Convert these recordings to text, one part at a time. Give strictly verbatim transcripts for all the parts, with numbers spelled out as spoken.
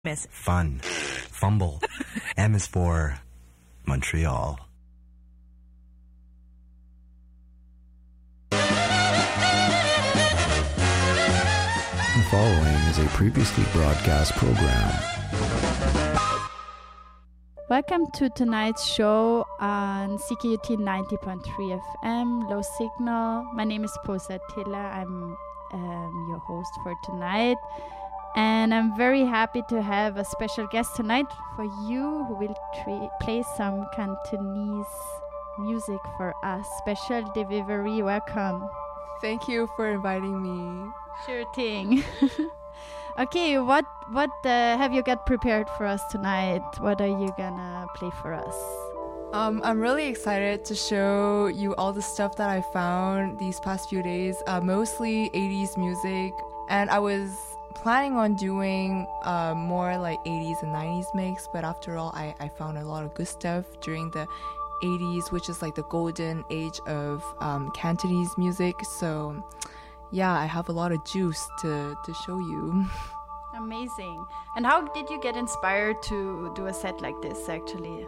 Miss Fun. Fumble. M is for Montreal. The following is a previously broadcast program. Welcome to tonight's show on C K U T ninety point three F M, Low Signal. My name is Posa Tilla. I'm um, your host for tonight. And I'm very happy to have a special guest tonight for you who will tra- play some Cantonese music for us. Special delivery, welcome. Thank you for inviting me. Sure thing. Okay, what what uh, have you got prepared for us tonight? What are you gonna play for us? Um, I'm really excited to show you all the stuff that I found these past few days, uh, mostly eighties music. And I was planning on doing uh, more like eighties and nineties mix, but after all, I, I found a lot of good stuff during the eighties, which is like the golden age of um, Cantonese music. So yeah, I have a lot of juice to, to show you. Amazing. And how did you get inspired to do a set like this, actually?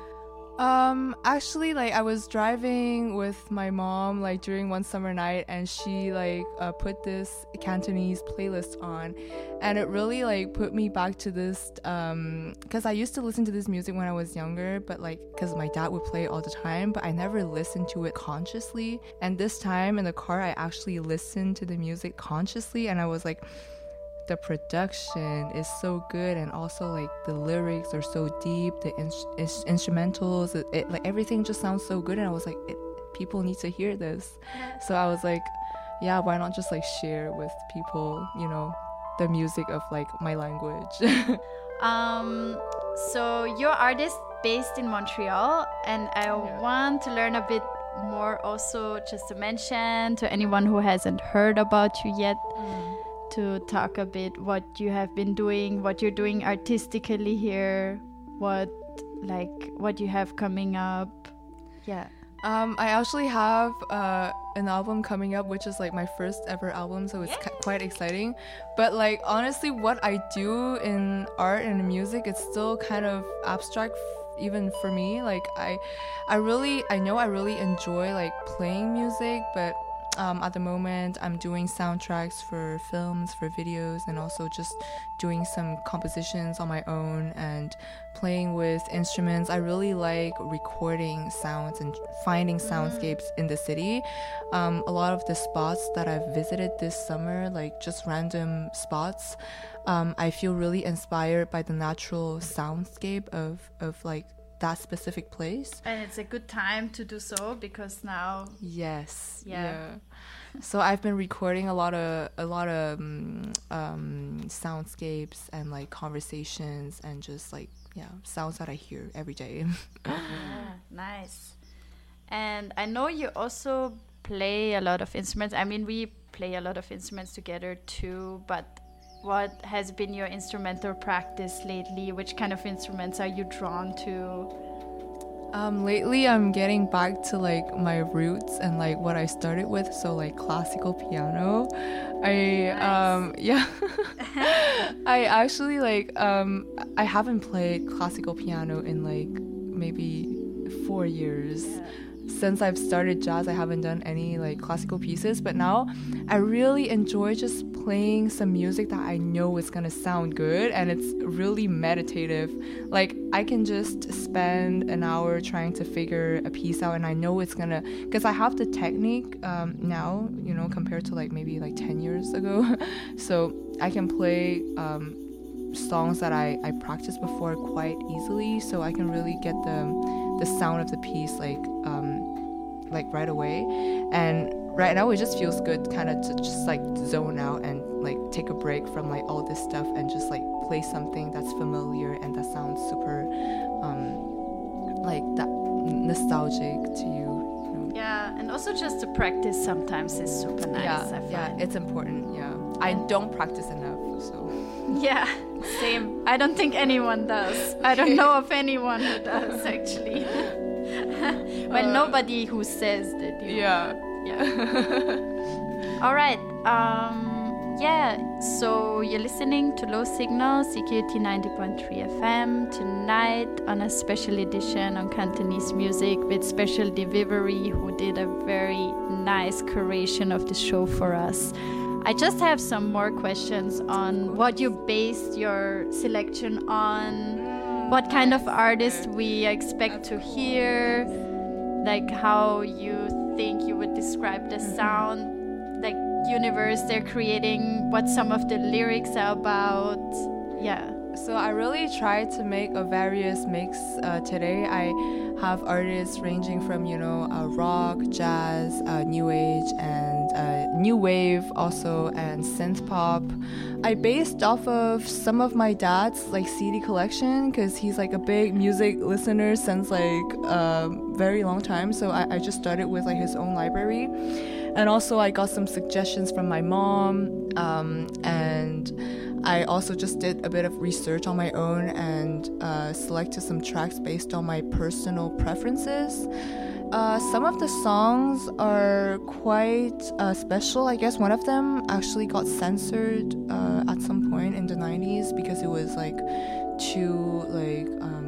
Um, actually, like, I was driving with my mom, like, during one summer night, and she, like, uh, put this Cantonese playlist on, and it really, like, put me back to this, um, because I used to listen to this music when I was younger, but, like, because my dad would play it all the time, but I never listened to it consciously, and this time in the car, I actually listened to the music consciously, and I was like, the production is so good, and also like the lyrics are so deep, the in- in- instrumentals, it, it, like everything just sounds so good, and I was like, it, people need to hear this. So I was like, yeah, why not just like share with people, you know, the music of like my language. um, so you're artist based in Montreal, and I yeah. want to learn a bit more also, just to mention to anyone who hasn't heard about you yet. Mm. To talk a bit what you have been doing, what you're doing artistically here, what like what you have coming up. Yeah. Um, I actually have uh, an album coming up, which is like my first ever album, so it's ca- quite exciting. But like honestly, what I do in art and in music, it's still kind of abstract. F- even for me, like I, I really, I know I really enjoy like playing music, but Um, at the moment, I'm doing soundtracks for films, for videos, and also just doing some compositions on my own and playing with instruments. I really like recording sounds and finding soundscapes in the city. Um, a lot of the spots that I've visited this summer, like just random spots, um, I feel really inspired by the natural soundscape of, of like that specific place. And it's a good time to do so because now yes yeah, yeah. So I've been recording a lot of a lot of um, um soundscapes and like conversations and just like yeah sounds that I hear every day. Yeah, nice. And I know you also play a lot of instruments. I mean, we play a lot of instruments together too, but what has been your instrumental practice lately? Which kind of instruments are you drawn to? Um, lately, I'm getting back to like my roots and like what I started with. So like classical piano. I nice. um yeah. I actually like um I haven't played classical piano in like maybe four years. Yeah. Since I've started jazz, I haven't done any like classical pieces, but now I really enjoy just playing some music that I know is gonna sound good, and it's really meditative. Like I can just spend an hour trying to figure a piece out, and I know it's gonna, because I have the technique um, now, you know, compared to like maybe like ten years ago. So I can play um, songs that I, I practiced before quite easily, so I can really get the the sound of the piece like um, like right away. And right now it just feels good kind of to just like zone out and like take a break from like all this stuff and just like play something that's familiar and that sounds super um, like that nostalgic to you, you know? Yeah, and also just to practice sometimes is super nice. Yeah, I find. yeah, it's important. Yeah, I don't practice enough, so. Yeah, same. I don't think anyone does. I don't know of anyone who does, actually. Well, uh, nobody who says that. You yeah. Yeah. All right. Um, yeah, so you're listening to Low Signal, C Q U T ninety point three F M, tonight on a special edition on Cantonese music with Special Delivery, who did a very nice curation of the show for us. I just have some more questions on what you based your selection on, what kind of artists we expect to hear, like how you think you would describe the sound, like universe they're creating, what some of the lyrics are about. Yeah. So I really tried to make a various mix uh, today. I have artists ranging from, you know, uh, rock, jazz, uh, new age, and uh, new wave also, and synth pop. I based off of some of my dad's like C D collection, because he's like a big music listener since like a uh, very long time. So I, I just started with like his own library. And also I got some suggestions from my mom, um, and I also just did a bit of research on my own and uh, selected some tracks based on my personal preferences. Uh, some of the songs are quite uh, special. I guess one of them actually got censored uh, at some point in the nineties because it was like too like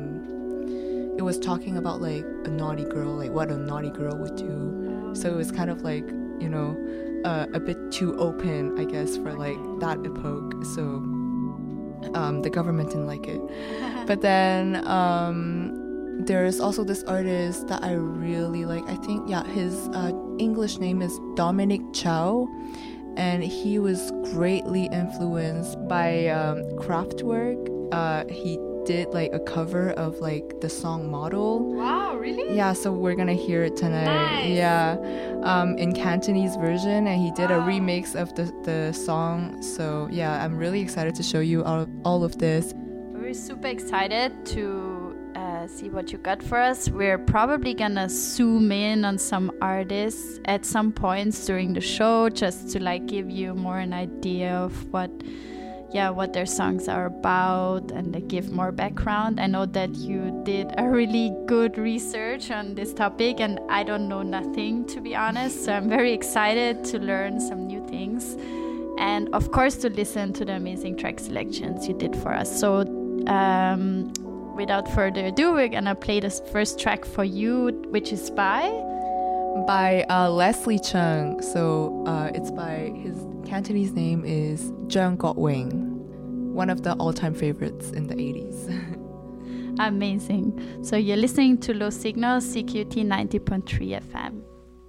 um, it was talking about like a naughty girl, like what a naughty girl would do. So it was kind of like, you know, uh, a bit too open, I guess, for like that epoch. So um, the government didn't like it. But then um, there's also this artist that I really like. I think, yeah, his uh, English name is Dominic Chow. And he was greatly influenced by um, Kraftwerk. Uh, he did like a cover of like the song Model. Wow, really? Yeah, so we're gonna hear it tonight. Nice. Yeah, um, in Cantonese version, and he did wow. a remix of the, the song. So yeah, I'm really excited to show you all, all of this. We're super excited to uh, see what you got for us. We're probably gonna zoom in on some artists at some points during the show, just to like give you more an idea of what yeah, what their songs are about, and they give more background. I know that you did a really good research on this topic, and I don't know nothing, to be honest. So I'm very excited to learn some new things, and of course to listen to the amazing track selections you did for us. So um, without further ado, we're gonna play this first track for you, which is by? By uh, Leslie Chung. So uh, it's by, his Cantonese name is Zhang Gotwing, one of the all-time favorites in the eighties. Amazing. So you're listening to Low Signal, C Q U T ninety point three F M.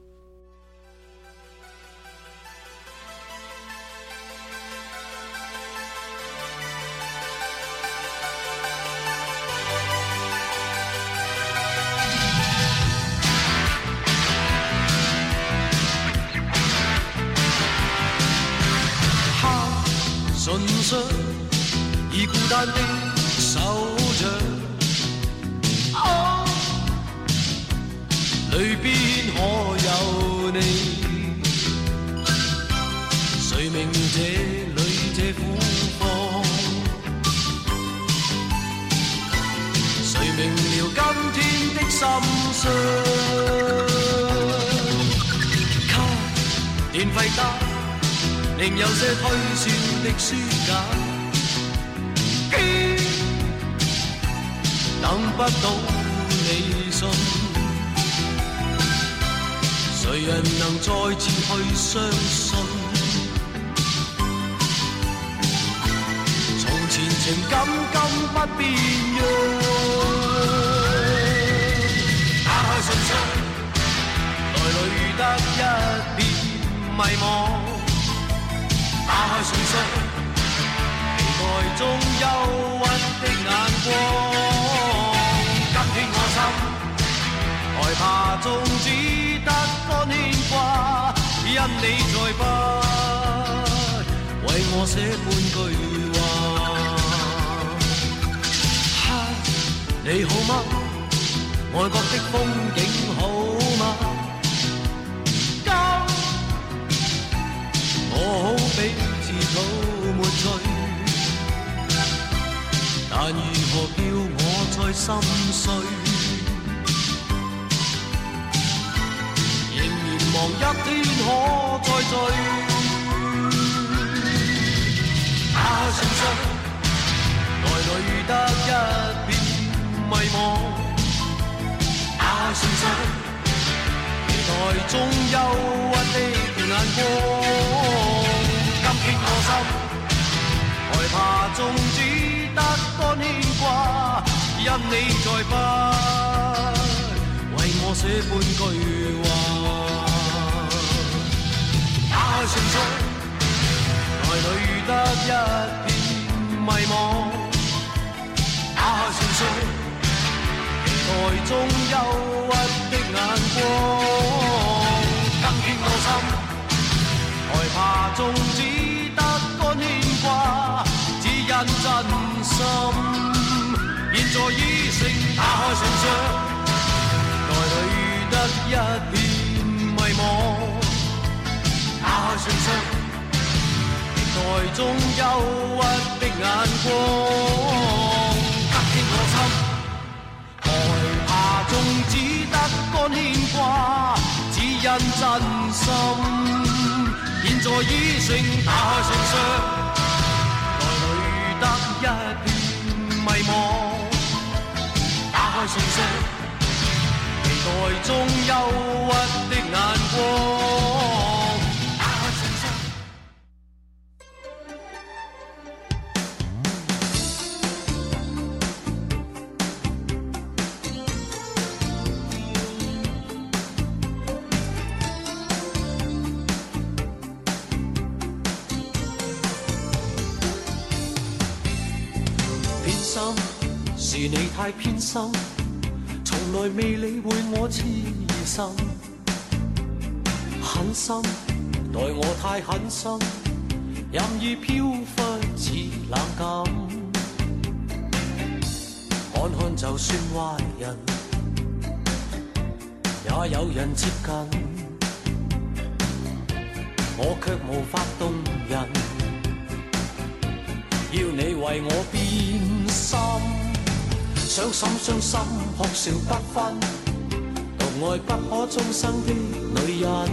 唇上已孤單的手掌，啊，裏邊可有你？誰明這裏這苦況？誰明了今天的心傷？卡電費單。另有些推算的書架，等不到你信，誰人能再次去相信？從前情感今不變樣，打開信箱，內裏得一片迷茫。打開信箱，期待中憂鬱的眼光。今天我心害怕中只得乾牽掛，因你再不為我寫半句話。哈，你好嗎？外國的風景好嗎？我好比自討沒趣，但如何叫我再心碎？仍然望一天可再聚。 信箱，內裏遇得一片迷茫。打開信箱，期待中憂鬱的眼光。今天我心害怕中只得乾牽掛，因你再不為我寫半句話。打開信箱，內裏遇得一片迷茫。打開信箱，期待中憂鬱的眼光。今天我心害怕中只得乾牽掛，只因真心。現在已成打開信箱，內裏遇得一片迷茫。打開信箱，期待中憂鬱的眼光。今天我心害怕中只得乾牽掛，只因真心。現在已成打開信箱，內裏遇得一片迷茫。打開信箱，期待中憂鬱的眼光。打開信箱。偏心是你太偏心，從來未理會我痴心，狠心待我太狠心，任意飄忽似冷感。看看就算壞人，也有人接近，我卻無法動人，要你為我變心。傷心傷心，哭笑不分，獨愛不可終生的女人。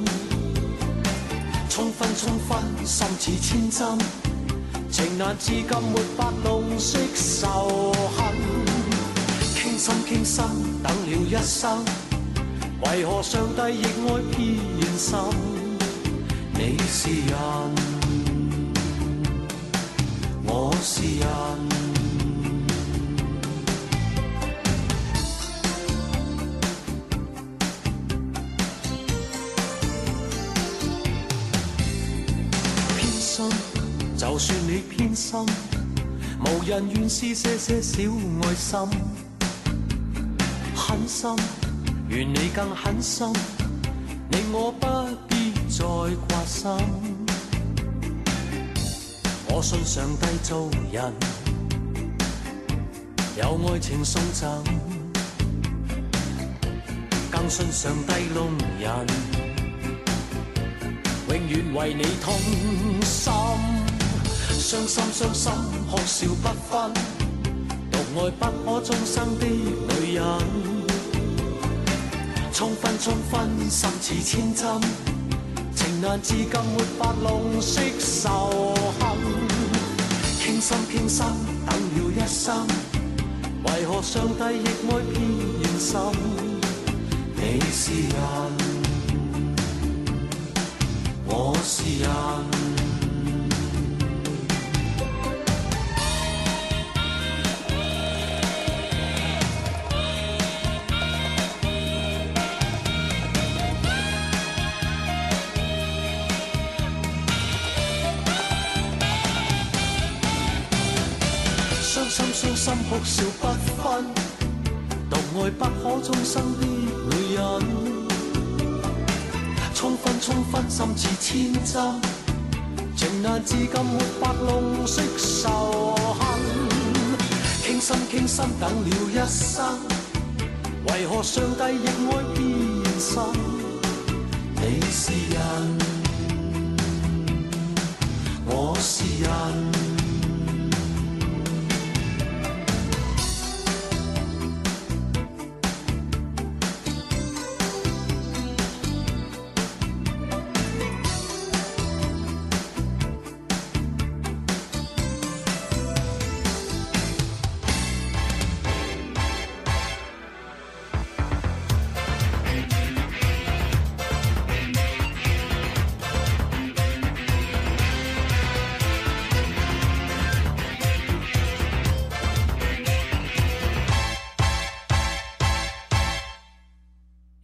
衝分衝分，心似千針，情難至今沒法弄熄仇恨。傾心傾心，等了一生，為何上帝亦愛偏心？你是人，我是人。就算你偏心，無人願施些些小愛心。狠心，願你更狠心，令我不必再掛心。我信上帝造人，有愛情送贈，更信上帝弄人，永遠為你痛心。傷心傷心，哭笑不分，獨愛不可終生的女人。衝分衝分，心似千針，情難至今沒法弄熄仇恨。傾心傾心，等了一生，為何上帝亦愛偏心？你是人，我是人。傷心哭笑不分，獨愛不可終生的女人。衝分衝分，心似千針，情難至今沒法弄熄仇恨。傾心傾心，等了一生，為何上帝亦愛偏心？你是人，我是人。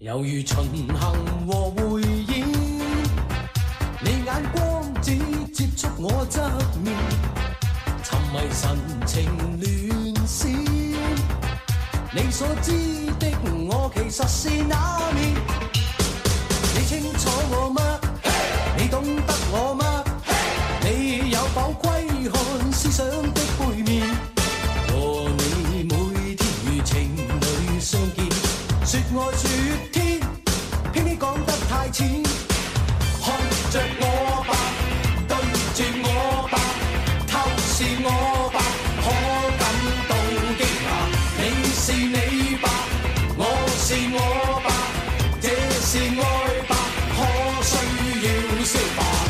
猶如巡行和匯演，你眼光只接觸我側面，沉迷神情亂閃。你所知的我其實是那面，你清楚我嗎？ Hey! 你懂得我嗎？ Hey! 你有否窺看思想的背面？和你每天如情侶相見，說愛說天，偏偏講得太淺。看着我吧，對住我吧，透視我吧，可感到驚訝。你是你吧，我是我吧，這是愛吧，可需要消化。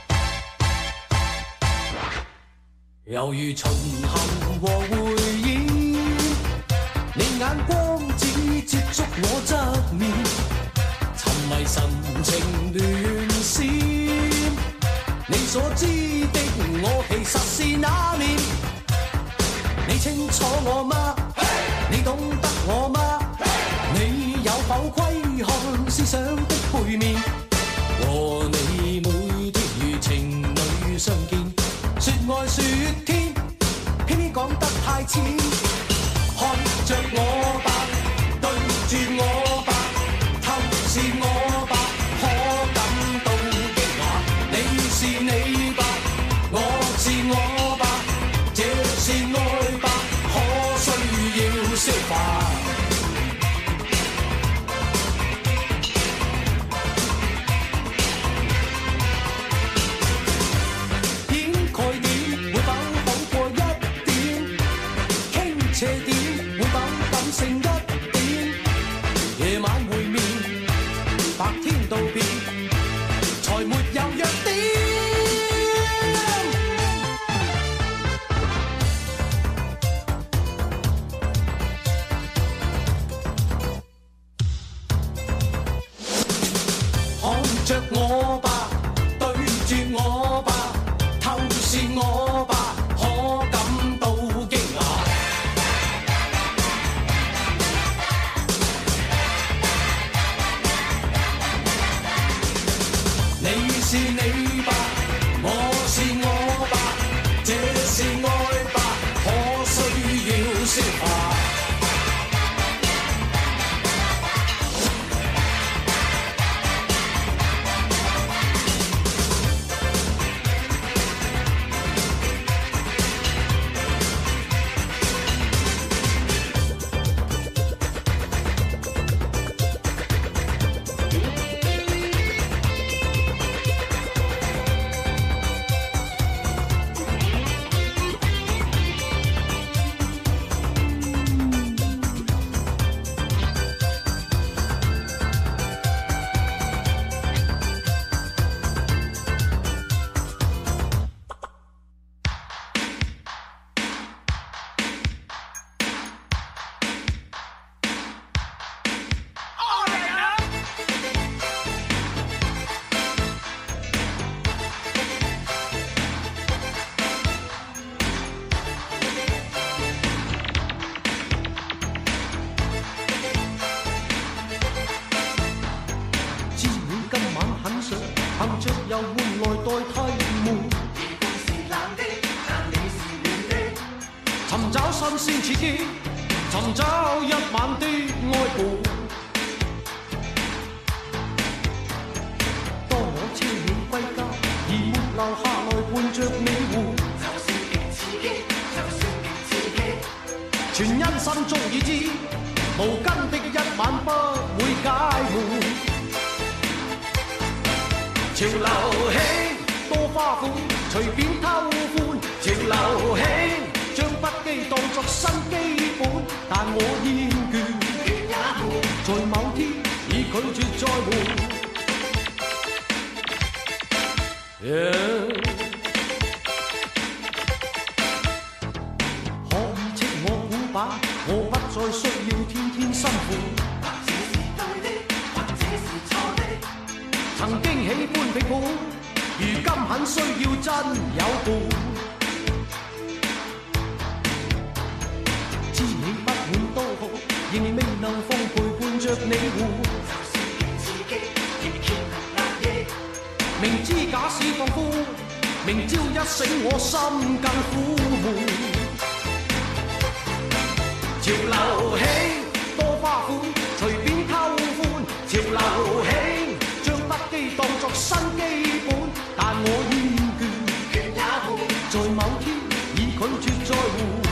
猶如巡行和匯演，你眼光只接觸我側面，沉迷神情亂閃。你所知的我其實是那面，你清楚我嗎？ Hey! 你懂得我嗎？ Hey! 你有否窺看思想的背面？和你每天如情侶相見，說愛說天，偏偏講得太淺。看着我吧，對住我吧，透視我吧，可感到驚訝。你是你吧，我是我吧，這是愛吧，可需要消化。點概念會否好過一點？傾斜點會否感性一點？夜晚會面，白天道別，才沒有弱點。看着我吧，對住我吧，透視我吧，可感到驚訝。你是你吧，我是我吧，這是愛吧，可需要消化。又換來代替悶，而故是冷的，但你是暖的。尋找新鮮刺激，尋找一晚的愛伴。當我車你歸家，而沒留下來伴着你玩，就算極刺激，就算極刺激，全因心中已知，無根的一晚不會解悶。潮流興多花款，隨便偷歡。潮流興將不羈當作新基本，但我厭倦，也悶，在某天已拒絕再換。Yeah. 可以斥我古板，我不再需要天天辛苦。或者是對的，或者是錯的。曾經喜歡被抱，如今很需要真有伴。知你不滿多好，仍未能奉陪伴着你活。 明朝一醒我心更苦悶。潮流興多花款，隨便偷歡。潮流興將不羈當作新基本，但我厭倦，倦也悶，在某天已拒絕再換。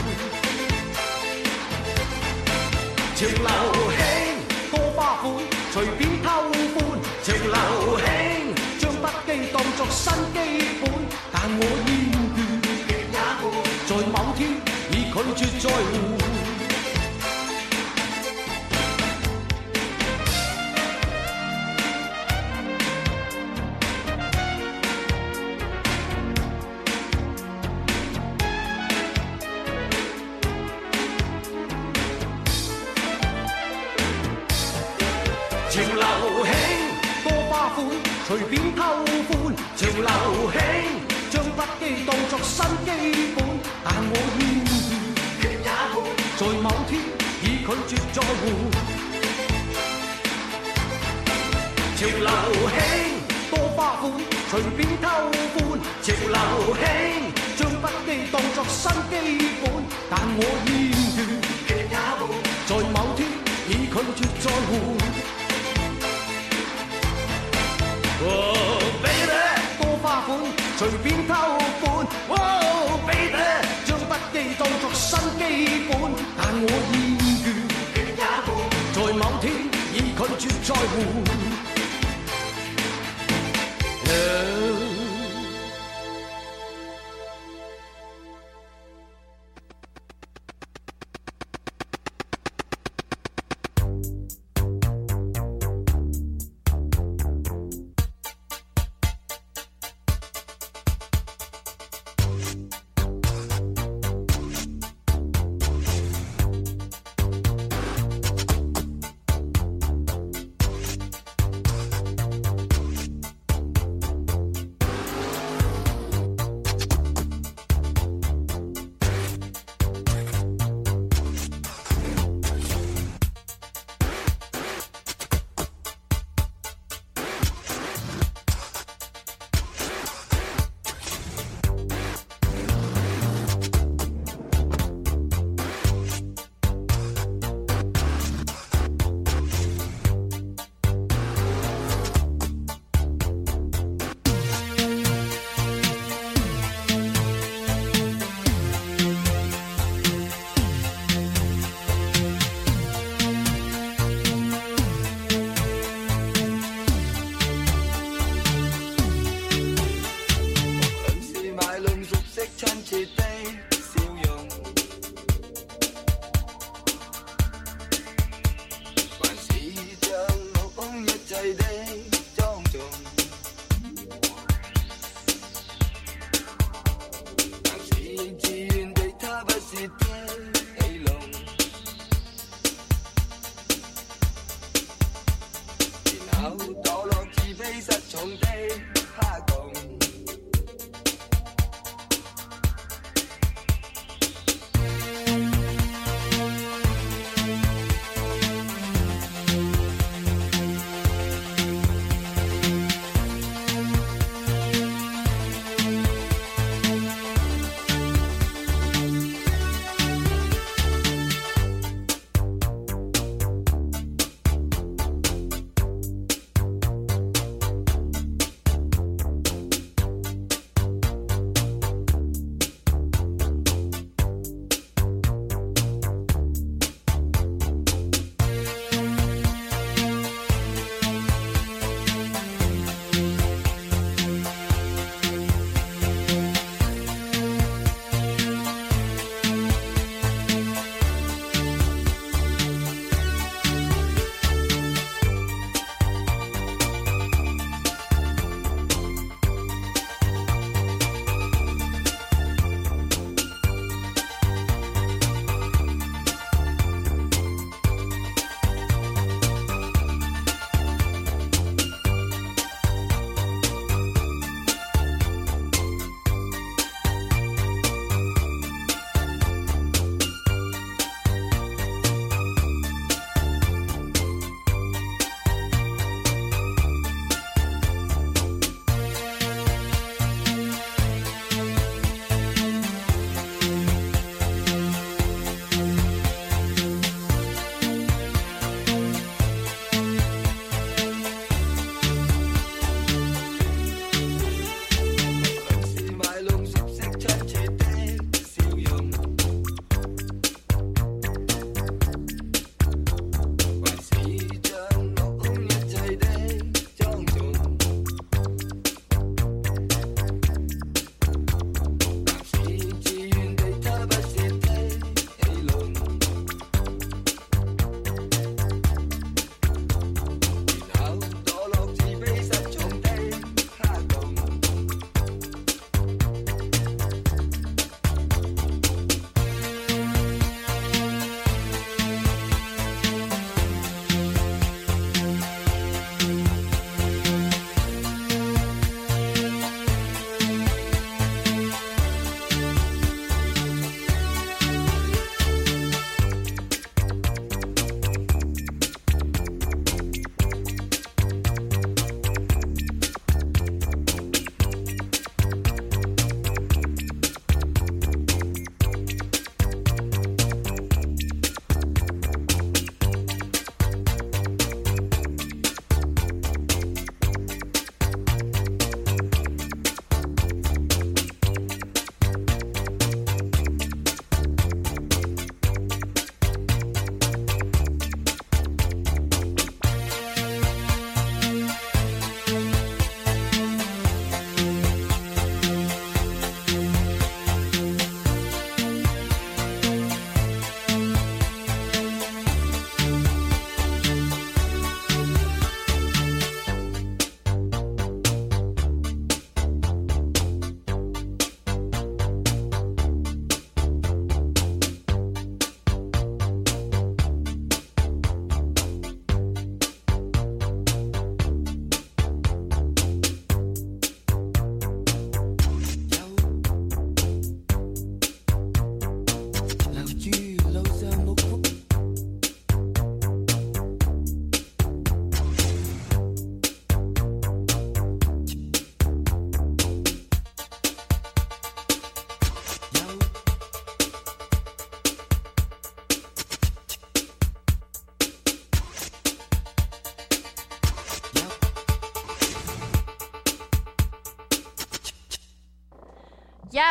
潮流興多花款，隨便偷歡。潮流興將不羈當作新基本，但我厭倦，倦也悶，在某天已拒絕再換。潮流興多花款，隨便偷歡。潮流興將不羈當作新基本，但我厭倦，倦也悶，在某天已拒絕再換。潮流興多花款，隨便偷歡。潮流興將不羈當作新基本，但我厭倦，倦也悶，在某天已拒絕再換。Oh baby， 多花款，隨便偷歡。Oh baby， 將不羈當作新基本，但我厭倦，倦也悶，在某天已拒絕再換。Yeah. 「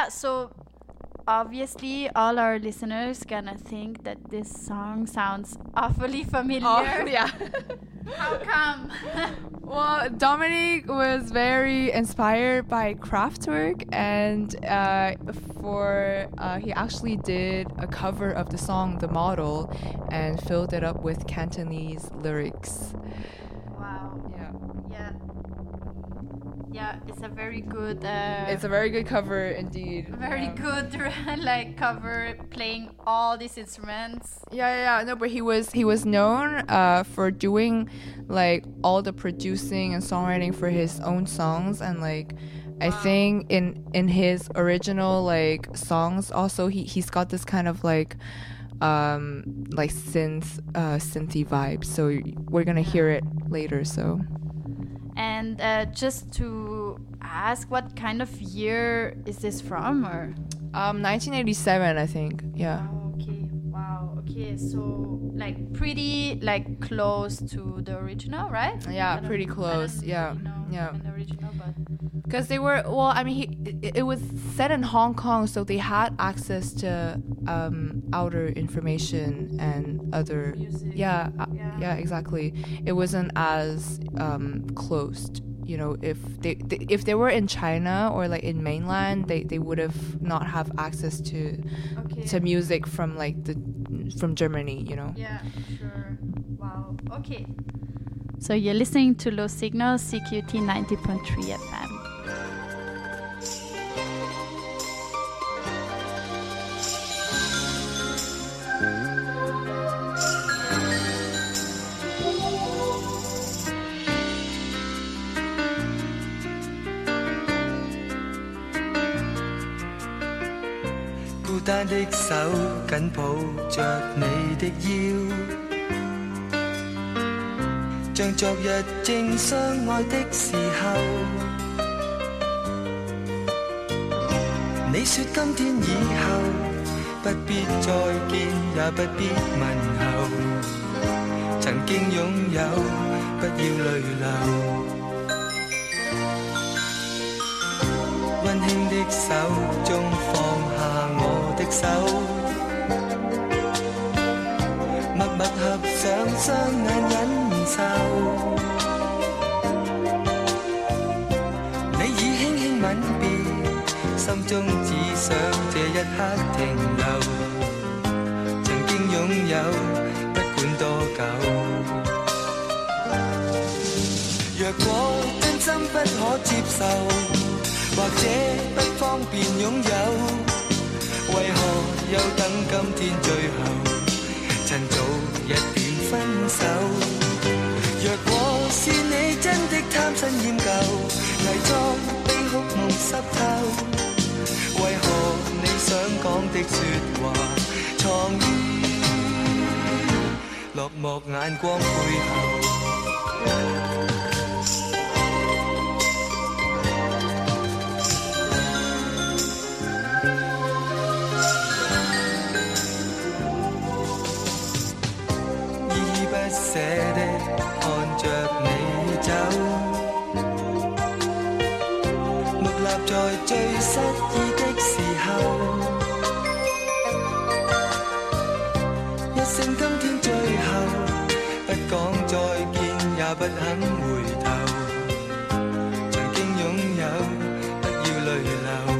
yeah, so obviously all our listeners gonna think that this song sounds awfully familiar. Oh, yeah. How come? Well, Dominic was very inspired by Kraftwerk, and uh, for uh, he actually did a cover of the song "The Model" and filled it up with Cantonese lyrics. Wow. Yeah, Yeah. Yeah, it's a very good. Uh, it's a very good cover indeed. very yeah. good like cover, playing all these instruments. Yeah, yeah, yeah. No, but he was he was known uh, for doing like all the producing and songwriting for his own songs, and like I think in in his original like songs also he he's got this kind of like um like synth uh synthy vibe. So we're gonna hear it later. So. And uh, just to ask, what kind of year is this from, or? Um, nineteen eighty-seven, I think. Yeah. Oh, okay. Wow. Okay. So like pretty like close to the original, right? Yeah, I don't- pretty I don't close, yeah, really know yeah. The original, but Because they were, well, I mean, he it, it was set in Hong Kong, so they had access to um, outer information and other. Music. Yeah, uh, Yeah. yeah, exactly. It wasn't as um, closed. You know, if they, they if they were in China or like in mainland, they, they would have not have access to okay. to music from like the from Germany. You know. Yeah. Sure. Wow. Okay. So you're listening to Low Signal, C Q T ninety point three F M. 孤單的手緊抱着你的腰，像昨日正相愛的時候。你說今天以後不必再見，也不必問候，曾經擁有，不要淚流。溫馨的手中放下我的手，默默合上雙眼忍受。你已輕輕吻別，心中只想這一刻停留。曾經擁有，不管多久。若果真心不可接受，或者不方便擁有，為何又等今天最後，趁早一點分手？若果是你真的貪新厭舊，偽裝悲哭夢濕透，為何你想講的説話，藏於落寞眼光背後？捨的看着你走，木立在最失意的時候，一聲今天最後，不講再見也不肯回頭，曾經擁有，不要淚流。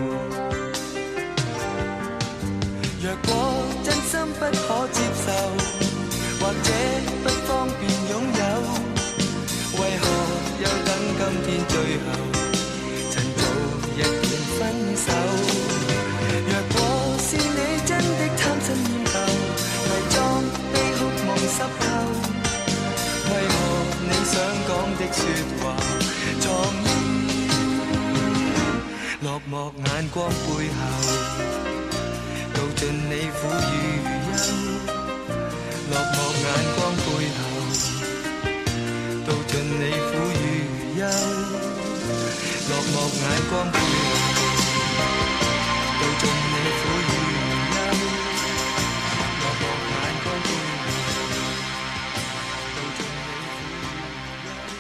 若果真心不可接受，或者不方便擁有，為何又等今天最後，趁早一點分手？若果是你真的貪新厭舊，偽裝悲哭夢濕透，為何你想講的説話，藏於落寞眼光背後，道盡你苦與憂。落寞眼光背後，道盡你苦與憂。落寞眼光背後，道盡你苦與憂。落寞眼光背後，道盡你苦與憂。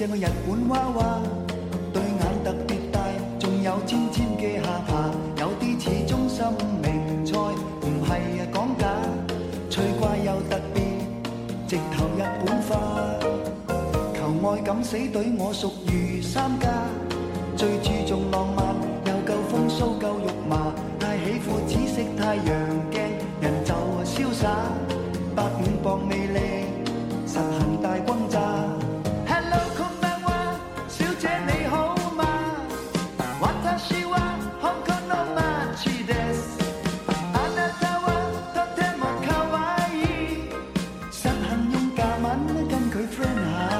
正個日本娃娃，對眼特別大，仲有尖尖嘅下巴，有啲似中心名菜，唔係講假，趣怪又特別，直頭日本化。求愛敢死隊我屬於三家，最注重浪漫，又夠風騷夠肉麻，太喜歡紫色太陽鏡，人就瀟灑，百五磅魅力，實行大轟炸。Hello， こんばんは，小姐你好嗎？私は香港の街です。あなたはとても可愛い，實行用假文跟佢 friend 下。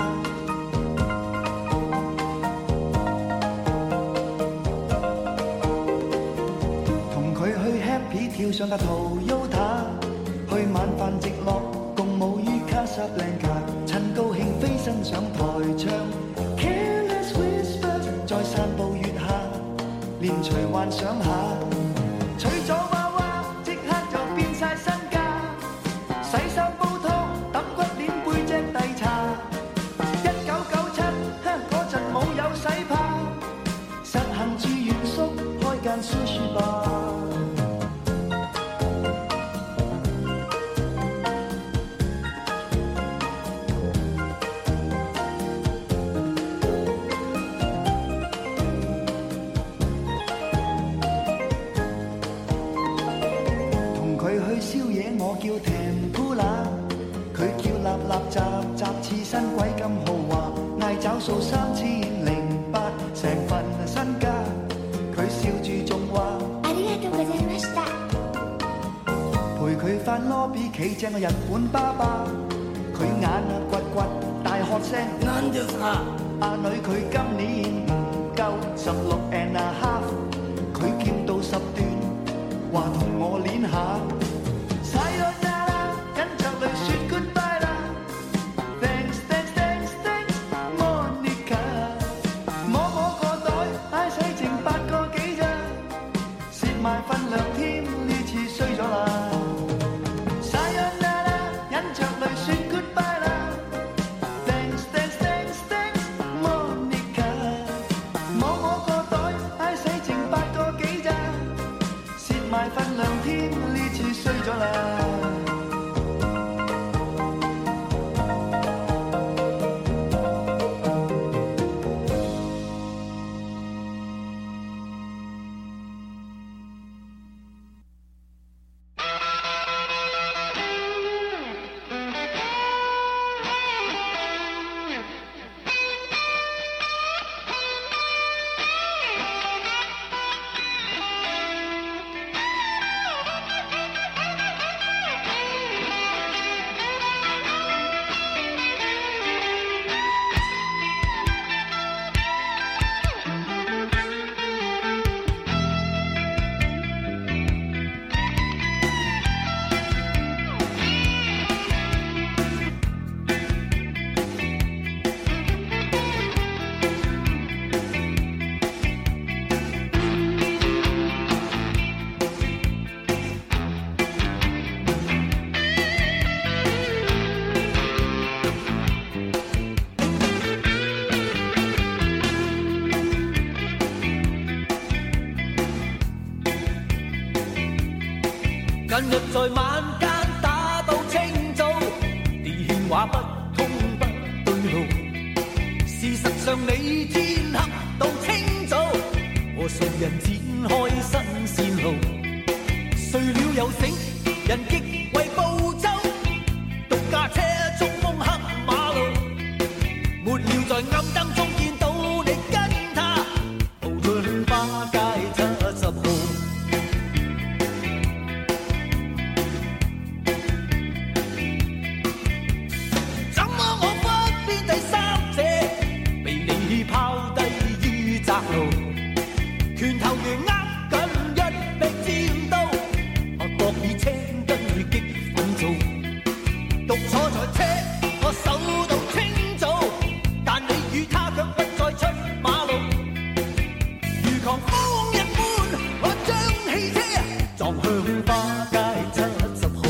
同佢去 happy 跳上架 Toyota， 去晚飯直落，共舞於卡薩布蘭卡，趁高興飛身上台唱 Careless Whisper， 再散步月下，連隨幻想下，娶咗娃娃即刻就變晒身家，洗衫煲湯揼骨鏈背脊遞茶，一九九七嗰陣冇有洗怕，實行住原宿開間 sushi bar。叫 Tempura， 佢叫立立雜雜刺身鬼咁豪華，嗌找數三千零八，成份身家。佢笑住仲話：ありがとうございました。陪佢翻 lobby 企正個日本爸爸，佢眼啊掘掘大喝聲：何ですか？阿女佢今年唔夠十六 and a half， 佢見到十段，話同我練下。 近日在晚間打到清早，電話不通不對路。事實上你天黑到清早，和誰人展開新線路？睡了又醒，人極為暴走，獨駕車衝鋒黑馬路，沒料在暗燈中見到你跟他步進花街七十號。拳頭如握緊一柄尖刀，我各以青筋與激憤做，獨坐在車，我手到清早，但你與他卻不再出馬路，如狂風一般，我將汽車撞向花街七十號。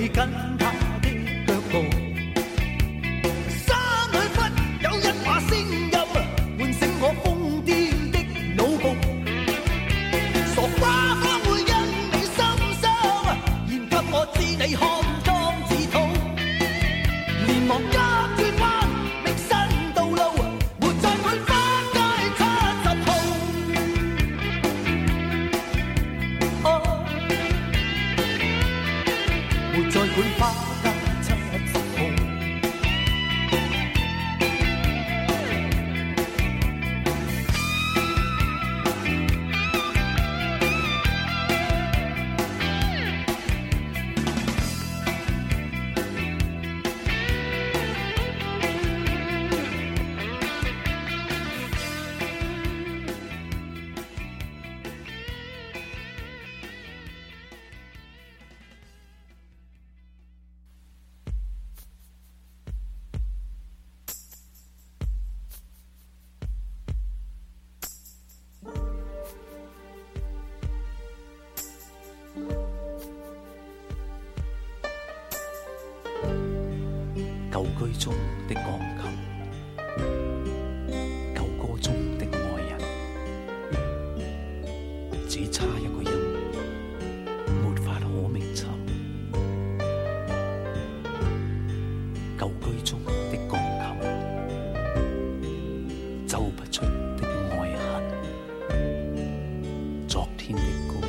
你跟他的腳步。心裏忽有一把聲音，喚醒我瘋癲的腦部。傻瓜方會因你心傷，現給我知你看當自討，連忙急轉彎，覓新道路，沒再管花街七十號。哦，沒再管花街七十號。 舊居中的鋼琴，舊歌中的愛人，只差一個音，沒法可名尋。舊居中的鋼琴，奏不出的愛恨，昨天的歌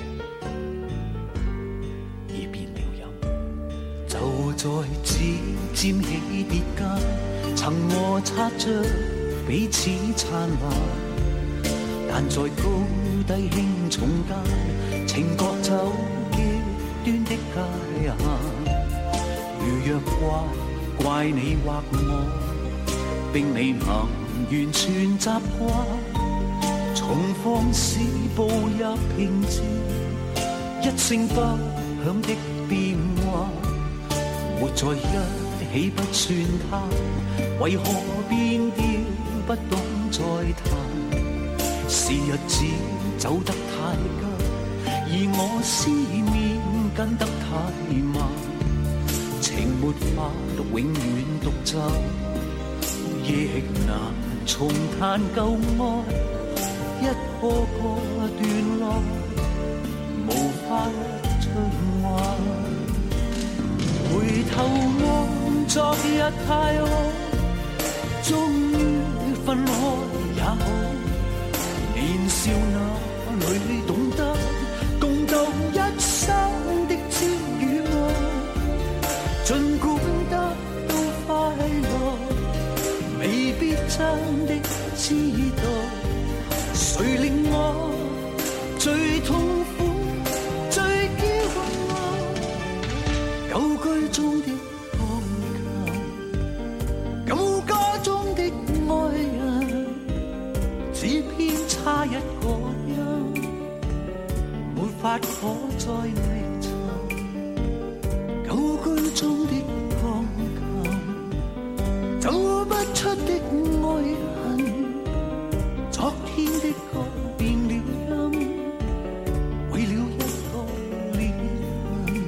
已變了音，就在指尖起別間，曾摩擦着彼此燦爛，但在高低輕重間，情覺走極端的界限。如若怪怪你或我，並未能完全習慣，重放肆步入平靜，一聲不響的變幻，沒在一起不算貪，為何變調不懂再彈？是日子走得太急，而我思念跟得太慢，情沒法永遠獨奏，亦難重彈舊愛，一個個段落無法循環。回頭望昨日太好，終於分開也好。年少那裏懂得共度一生的朝與暮，儘管得到快樂，未必真的知道，誰令我最痛苦最驕傲。舊居中的鋼琴，舊歌中的愛人，只偏差一個音，沒法可再覓尋。舊居中的鋼琴，走不出的愛恨，昨天的歌變了音，為了一個裂痕。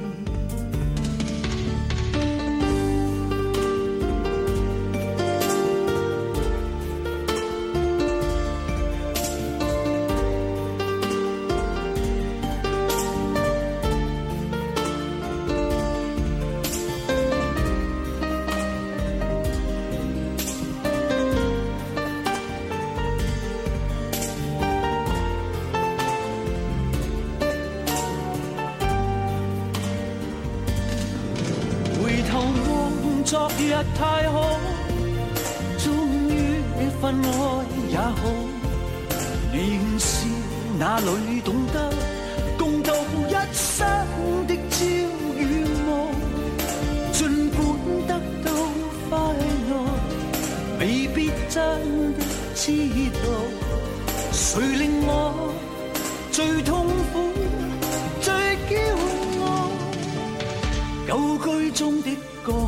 昨日太好，終於分開也好。年少那裏懂得共度一生的朝與暮，儘管得到快樂，未必真的知道，誰令我最痛苦最驕傲。舊居中的鋼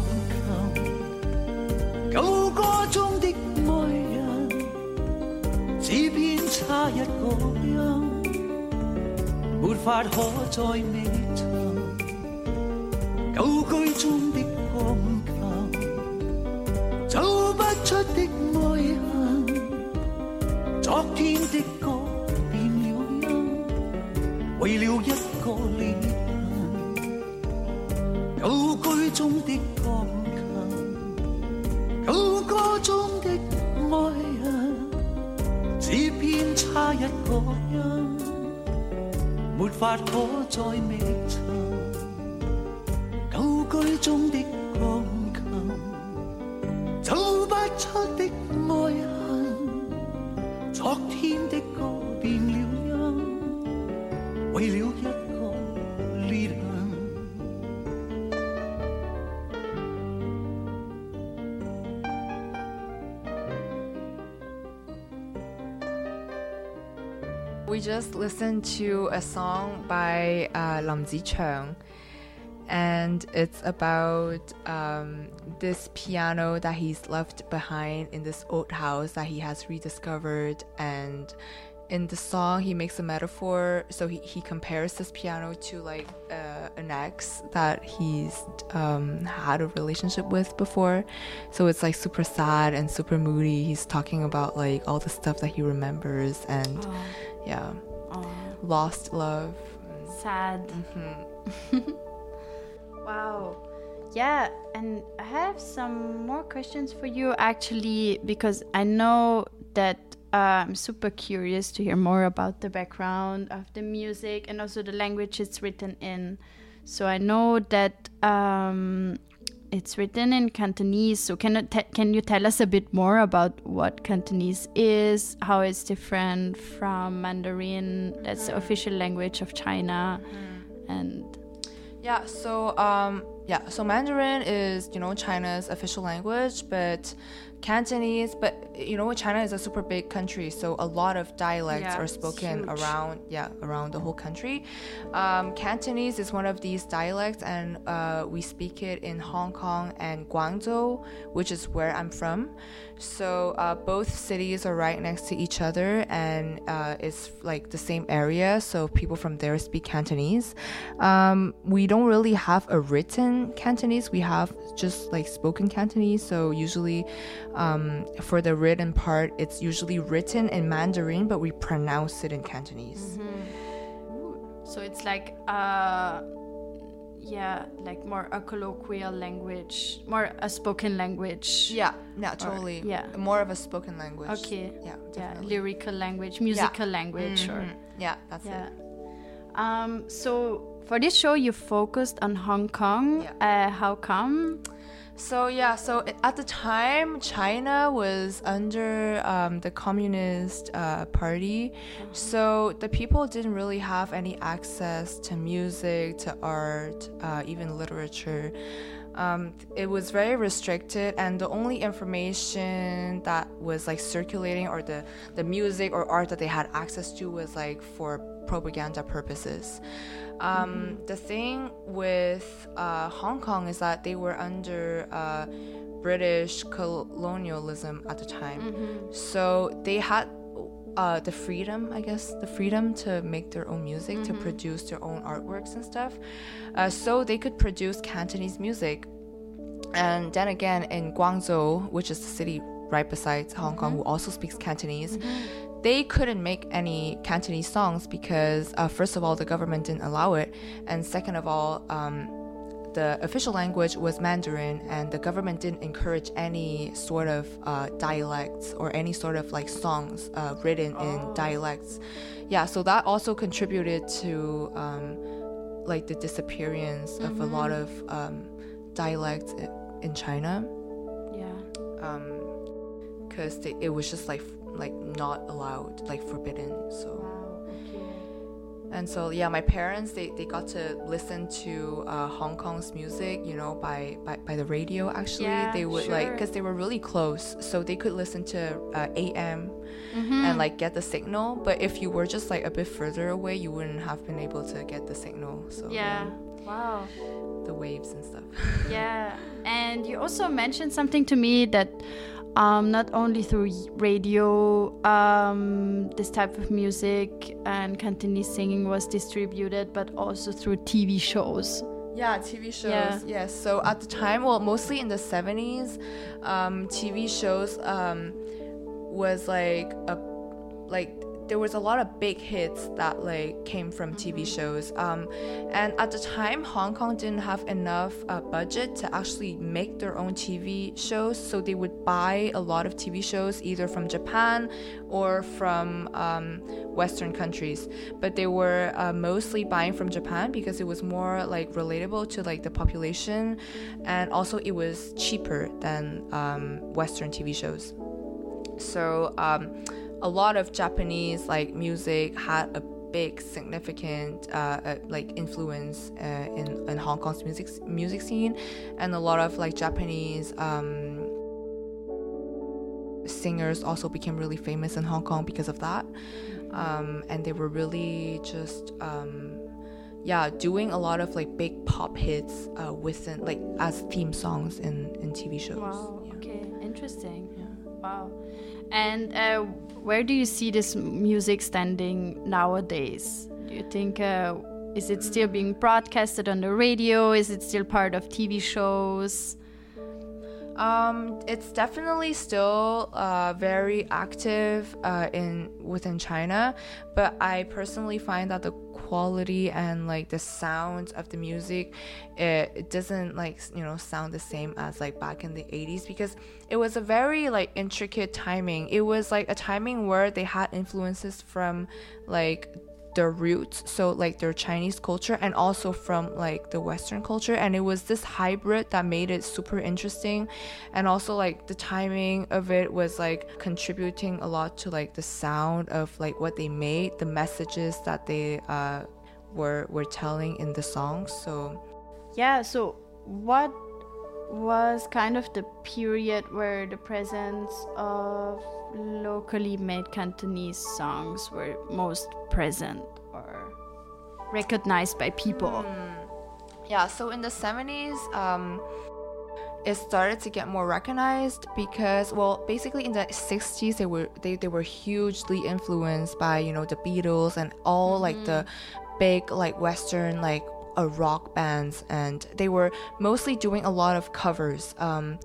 舊歌中的愛人，只偏差一個音，沒法可再覓尋。舊居中的鋼琴，走不出的愛恨，昨天的歌變了音，為了一個裂痕。舊居中的鋼琴，舊歌中的愛人，只偏差一個音，沒法可再覓尋。舊居中的鋼琴，走不出的愛恨，昨天的歌變了音，為了一個裂痕。 We just listened to a song by uh, Lam Zicheng, and it's about um, this piano that he's left behind in this old house that he has rediscovered. And in the song, he makes a metaphor. So he, he compares this piano to like uh, an ex that he's um, had a relationship with before. So it's like super sad and super moody. He's talking about like all the stuff that he remembers and Oh. yeah, Oh. lost love. Sad. Mm-hmm. Wow. Yeah, and I have some more questions for you actually, because I know that uh, I'm super curious to hear more about the background of the music and also the language it's written in. So I know that um, it's written in Cantonese. So can you, te- can you tell us a bit more about what Cantonese is, how it's different from Mandarin, that's the official language of China, and... Yeah, so um, yeah, so Mandarin is, you know, China's official language, but Cantonese, but you know, China is a super big country, so a lot of dialects Yeah, are it's spoken huge. around, yeah, around the whole country. Um, Cantonese is one of these dialects, and uh, we speak it in Hong Kong and Guangzhou, which is where I'm from. So uh, both cities are right next to each other, and uh, it's like the same area, so people from there speak Cantonese. Um, we don't really have a written Cantonese, we have just like spoken Cantonese. So usually um, for the written part, it's usually written in Mandarin, but we pronounce it in Cantonese. So it's like, uh, yeah, like more a colloquial language, more a spoken language. Yeah, yeah, totally. yeah. More of a spoken language. Okay. Yeah, Yeah, definitely. lyrical language, musical language, or Mhm. Yeah, that's yeah. it. Um. So for this show, you focused on Hong Kong. Yeah. Uh, how come? So yeah, so i- at the time, China was under um, the Communist uh, Party, so the people didn't really have any access to music, to art, uh, even literature. Um, it was very restricted, and the only information that was like circulating, or the the music or art that they had access to, was like for propaganda purposes. Um, the thing with uh, Hong Kong is that they were under uh, British colonialism at the time. So they had uh, the freedom, I guess, the freedom to make their own music, to produce their own artworks and stuff. Uh, so they could produce Cantonese music. And then again, in Guangzhou, which is the city right beside Hong Kong, who also speaks Cantonese, they couldn't make any Cantonese songs because, uh, first of all, the government didn't allow it, and second of all, um, the official language was Mandarin, and the government didn't encourage any sort of uh, dialects or any sort of like songs uh, written in dialects. Yeah, so that also contributed to um, like the disappearance of a lot of um, dialects i- in China, Yeah. because it was just like like not allowed, like forbidden. So. Wow. Okay. And so, yeah, my parents, they, they got to listen to uh, Hong Kong's music, you know, by, by, by the radio, actually. Yeah, they would, like, sure. because they were really close, so they could listen to uh, A M Mm-hmm. and, like, get the signal. But if you were just, like, a bit further away, you wouldn't have been able to get the signal. So, Yeah. Wow. the waves and stuff. Yeah. And you also mentioned something to me that um, not only through y- radio, um, this type of music and Cantonese singing was distributed, but also through T V shows. Yeah, T V shows. Yeah. Yes. So at the time, well, mostly in the seventies, um, T V shows um, was like a like there was a lot of big hits that like came from T V shows. Um, and at the time, Hong Kong didn't have enough uh, budget to actually make their own T V shows, so they would buy a lot of T V shows either from Japan or from um, Western countries. But they were uh, mostly buying from Japan because it was more like relatable to like the population, and also it was cheaper than um, Western T V shows. So um, a lot of Japanese like music had a big significant uh, uh, like influence uh, in, in Hong Kong's music music scene, and a lot of like Japanese um, singers also became really famous in Hong Kong because of that. Um, and they were really just um, yeah doing a lot of like big pop hits uh, within like as theme songs in, in T V shows. Wow. Yeah. Okay. Interesting. Yeah. Wow. And uh, where do you see this music standing nowadays? Do you think uh, is it still being broadcasted on the radio? Is it still part of T V shows? Um, it's definitely still uh, very active uh, in within China, but I personally find that the quality and like the sound of the music, it, it doesn't like you know sound the same as like back in the eighties, because it was a very like intricate timing. It was like a timing where they had influences from like their roots, so like their Chinese culture, and also from like the Western culture, and it was this hybrid that made it super interesting. And also like the timing of it was like contributing a lot to like the sound of like what they made, the messages that they uh were were telling in the songs. So Yeah, so what was kind of the period where the presence of locally made Cantonese songs were most present or recognized by people? yeah, so in the seventies, um, it started to get more recognized because, well, basically in the sixties, they were they, they were hugely influenced by, you know, the Beatles and all mm-hmm. like the big like Western like uh, rock bands, and they were mostly doing a lot of covers. Um,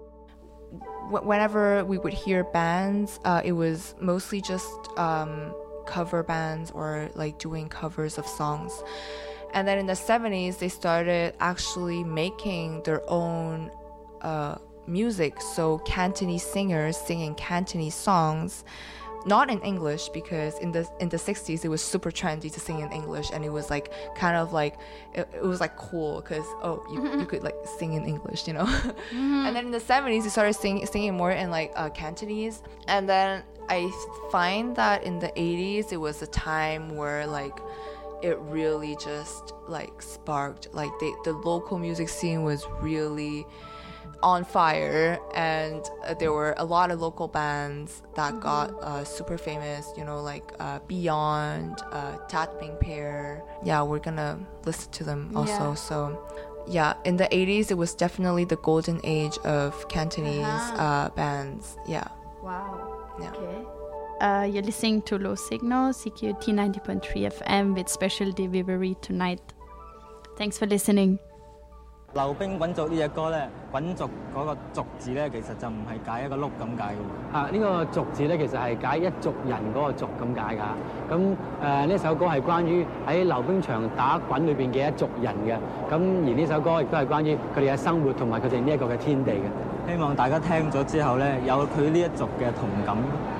wh- whenever we would hear bands, uh, it was mostly just um, cover bands or like doing covers of songs. And then in the seventies, they started actually making their own uh, music. So Cantonese singers singing Cantonese songs, not in English, because in the in the sixties it was super trendy to sing in English, and it was like kind of like it, it was like cool because oh you, mm-hmm. you could like sing in English, you know. Mm-hmm. And then in the seventies they started singing singing more in like uh, Cantonese. And then I find that in the eighties it was a time where like it really just like sparked, like they, the local music scene was really on fire, and uh, there were a lot of local bands that mm-hmm. got uh, super famous, you know, like uh, Beyond, uh, Tat Ping Pair. Yeah, we're gonna listen to them also. Yeah. So yeah, in the eighties it was definitely the golden age of Cantonese uh-huh. uh, bands. Yeah. Wow. Yeah. Okay. Uh, you're listening to Low Signal, C Q T ninety point three F M with special delivery tonight. Thanks for listening. 溜冰滾軸呢隻歌咧，滾軸嗰個軸字咧，其實就唔係解一個碌咁解嘅喎。 啊，呢、這個軸字咧，其實係解一族人嗰個族咁解㗎。咁誒呢首歌係關於喺溜冰場打滾裏邊嘅一族人嘅。咁而呢首歌亦都係關於佢哋嘅生活同埋佢哋呢一個嘅天地嘅。 希望大家聽咗之後咧，有佢呢一族嘅同感。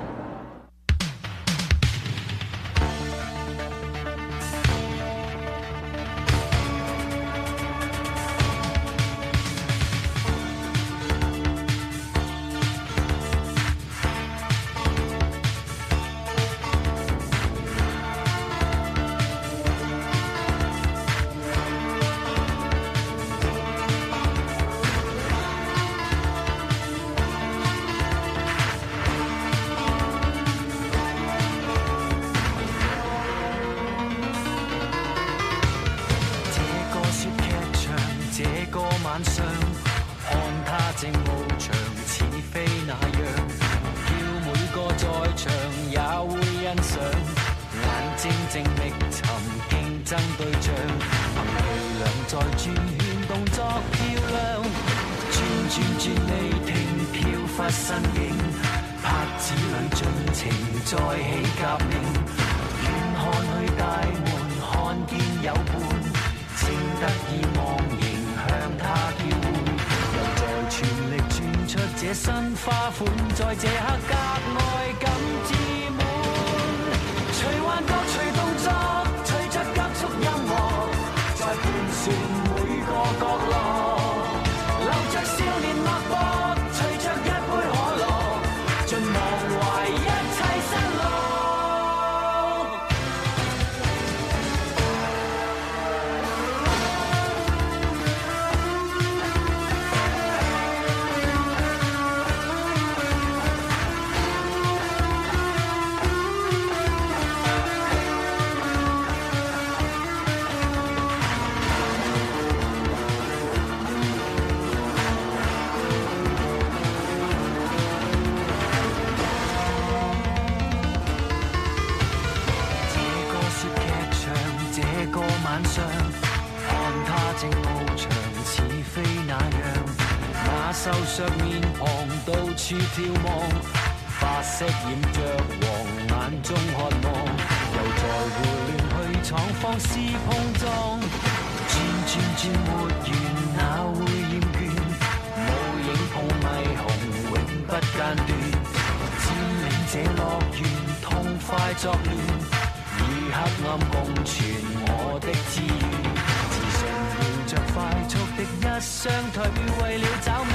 晚上看他正翱翔，似飛那樣，叫每個在場也會欣賞。眼睛正覓尋競爭對象，憑力量在轉圈。 動作漂亮，轉轉轉你聽飄忽身影，拍子裏盡情再起革命，遠看去大門看見有伴，正得意忘形向他叫喚，又在全力轉出這新花款，在這刻格外感知滿，隨幻覺隨動作，隨着急速音樂，在盤旋每個角落，留着少年脈搏，隨着一杯可樂，盡忘懷一切失落。晚上看他正翱翔似飛那樣，那瘦削面龐到處眺望，髮色染着黃，眼中渴望，又在胡亂去闖放肆碰撞，轉轉轉沒完哪會厭倦，無影碰迷虹永不間斷，佔領這樂園痛快作亂，與黑暗共存我的志願，自信搖着快速的一雙腿，為了找。